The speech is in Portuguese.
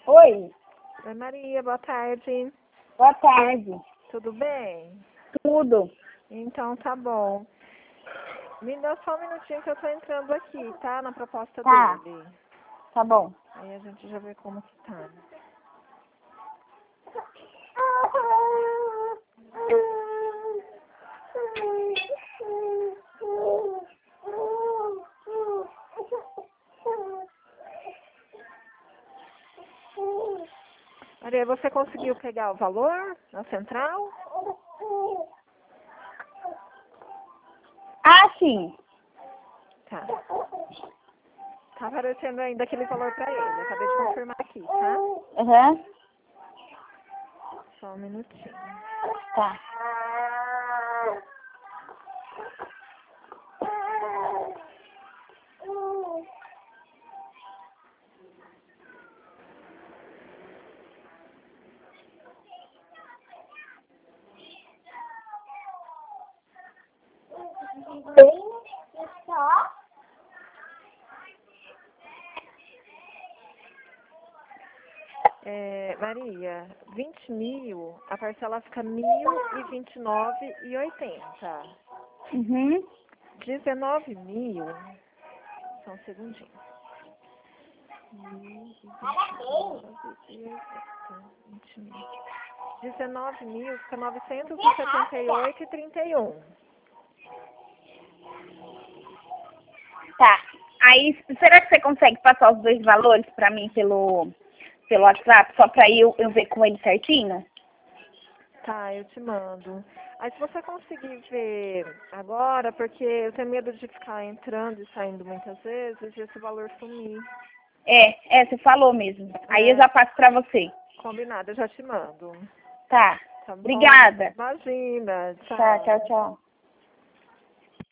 Oi, Oi, Maria, boa tarde. boa tarde. Tudo bem? Tudo? Então tá bom. Me dá só um minutinho que eu tô entrando aqui, tá? Na proposta Tá. dele. Tá bom. Aí a gente já vê como que tá. Maria, você conseguiu pegar o valor na central? Ah, sim. Tá. Tá aparecendo ainda aquele valor pra ele. Acabei de confirmar aqui, tá? Aham. Só um minutinho. Tá. Maria, 20 mil, a parcela fica 1.029,80. Uhum. 19 mil, só um segundinho. 20 mil. 19 mil fica 978,31. Tá. Aí, será que você consegue passar os dois valores pra mim pelo WhatsApp, só pra eu ver com ele certinho? Tá, eu te mando. Aí se você conseguir ver agora, porque eu tenho medo de ficar entrando e saindo muitas vezes e esse valor sumir. Você falou mesmo. Aí eu É, já passo pra você. combinado, eu já te mando. Tá. Tá bom? Obrigada. Imagina, Tá, tchau. tchau, tchau.